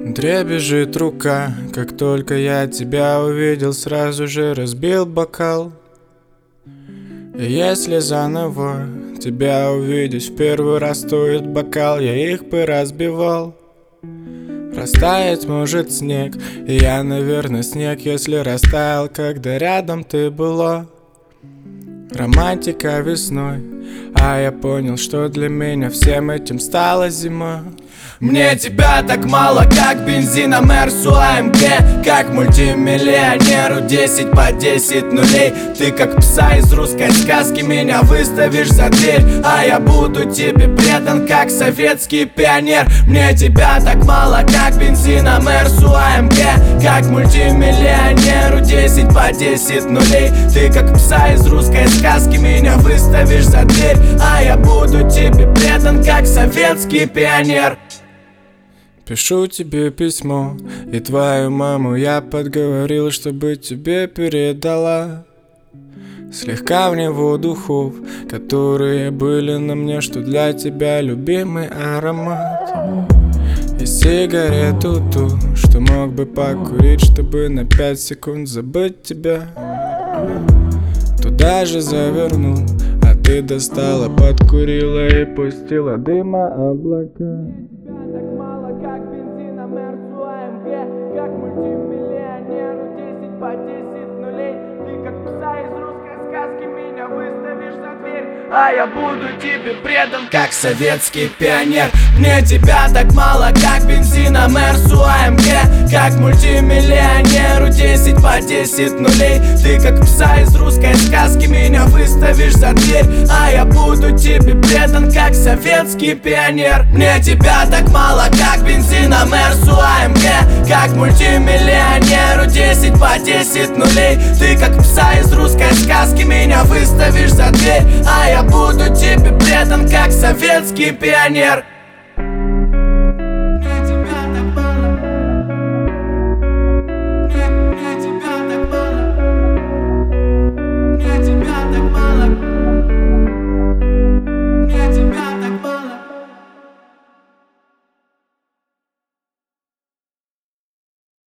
Дребезжит рука, как только я тебя увидел, сразу же разбил бокал. И если заново тебя увидеть в первый раз стоит бокал, я их бы разбивал. Растаять может снег, и я, наверное, снег, если растаял, когда рядом ты была. Романтика весной, а я понял, что для меня всем этим стала зима. Мне тебя так мало, как бензина Мерсу АМГ, как мультимиллионеру 10 по 10 нулей. Ты как пса из русской сказки, меня выставишь за дверь, а я буду тебе предан, как советский пионер. Мне тебя так мало, как бензина Мерсу АМГ, как мультимиллионеру 10 по 10 нулей. Ты как пса из русской сказки, меня выставишь за дверь, а я буду тебе предан, как советский пионер. Пишу тебе письмо, и твою маму я подговорил, чтобы тебе передала слегка в него духов, которые были на мне, что для тебя любимый аромат. И сигарету ту, что мог бы покурить, чтобы на 5 секунд забыть тебя. Туда же завернул, а ты достала, подкурила и пустила дыма облака. Как бензина Мерсу АМГ, как мультимиллионеру 10 по 10 нулей. Ты как пса из русской сказки, меня выставишь за дверь, а я буду тебе предан, как советский пионер. Мне тебя так мало, как бензина Мерсу АМГ, как мультимиллионеру 10 по 10 нулей. Ты как пса из русской сказки, меня выставишь за дверь, а я буду тебе предан, как советский пионер. Мне тебя так мало, как бензина Мерсу АМГ, как мультимиллионеру 10 по 10 нулей. Ты как пса из русской сказки, меня выставишь за дверь, а я буду тебе предан, как советский пионер.